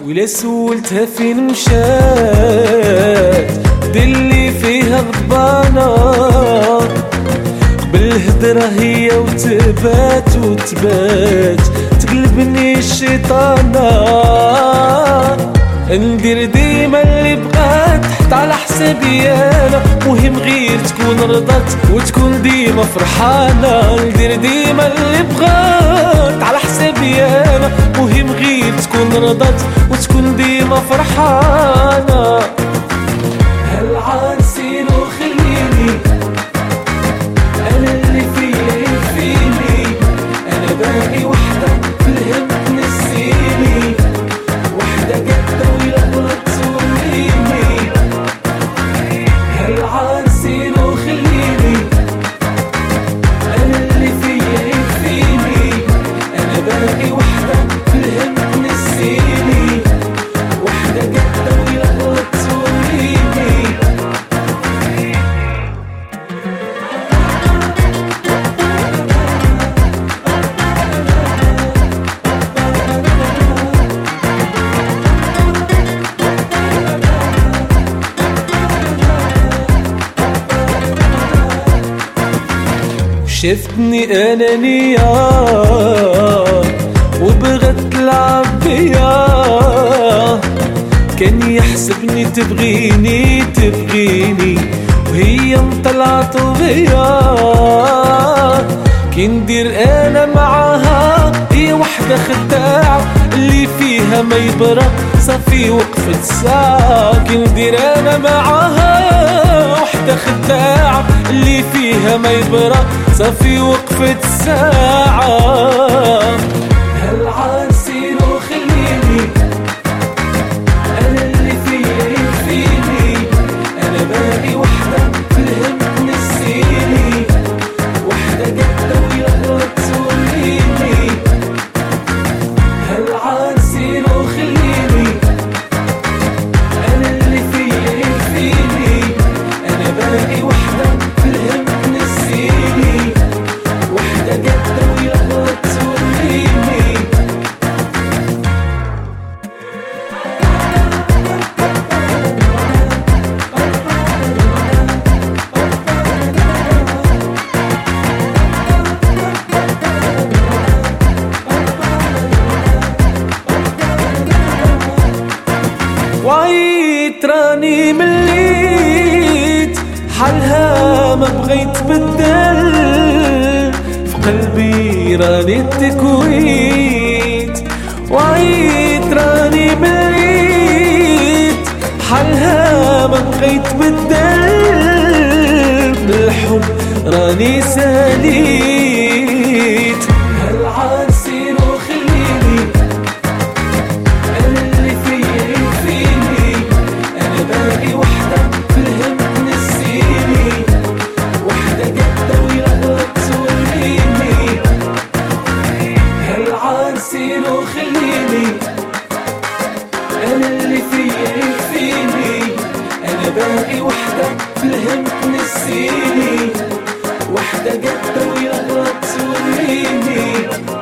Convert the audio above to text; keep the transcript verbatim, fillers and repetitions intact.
ولا سولتها فين مشات دلي فيها غضبانة بالهدرة هي وتبات وتبات تقلبني الشيطانة. ندير ديما اللي بغات حتى على حسابي انا، مهم غير تكون رضات وتكون ديما فرحانة. ندير ديما اللي بغات على حسابي انا، مهم غير تكون رضات وتكون ديما فرحانة. هالعانسين وخليني انا اللي فيا يكفيني، انا باقي وحدة في الهم تنسيني، وحدة قدة ولا غلط توليني. هالعانسين وخليني انا اللي فيا يكفيني، انا باقي وحدة في الهم تنسيني، وحدة قدة ولا غلط توليني. شفتني أنانية وبغت تلعب بيا، كان يحسبني تبغيني تبغيني وهي مطلعة بيا. كي ندير أنا معاها هي وحدة خداعة اللي فيها ما يبرق صافي وقفت ساعة. كي ندير أنا معاها وحدة خداعة اللي فيها ما يبرق صافي وقفت ساعة. هالعانسين وخليني أنا اللي فيا يكفيني، أنا باقي وحدة في الهم تنسيني، وحدة قدة ولا غلط توليني. هالعانسين وخليني أنا اللي فيا يكفيني، أنا باقي وحدة في الهم تنسيني، وحدة قدة ولا غلط توليني. وعيت راني مليت حالها ما بغيت بدل، في قلبي راني تكويت. وعيت راني مليت حالها ما بغيت بدل، بالحب راني ساليت. هالعانسين وخليني أنا اللي فيا يكفيني، أنا باقي وحدة في الهم تنسيني، وحدة قدة ولا غلط توليني. هالعانسين وخليني أنا اللي فيا يكفيني، أنا باقي وحدة في الهم تنسيني، وحدة قدة ولا غلط توليني.